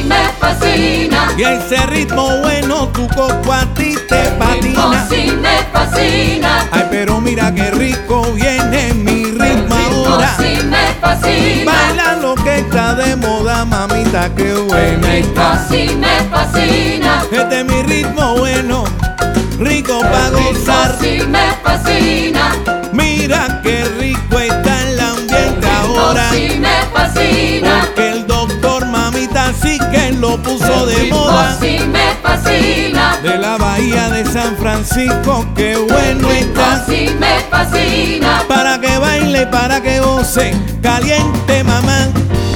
me fascina. Y ese ritmo bueno, tu coco a ti te patina. Sí me fascina. Ay, pero mira qué rico viene mi ritmo ahora. Sí me fascina. Baila lo que está de moda, mamita, qué buena está. Sí me fascina. Este es mi ritmo bueno, rico pa' gozar. Sí me fascina. Mira qué rico está el ambiente ahora. Sí me fascina. Porque el doctor, mamita, sí que lo puso de moda. Sí me fascina. De la bahía de San Francisco, qué bueno está. Sí me fascina. Para que baile, para que goce, caliente mamá.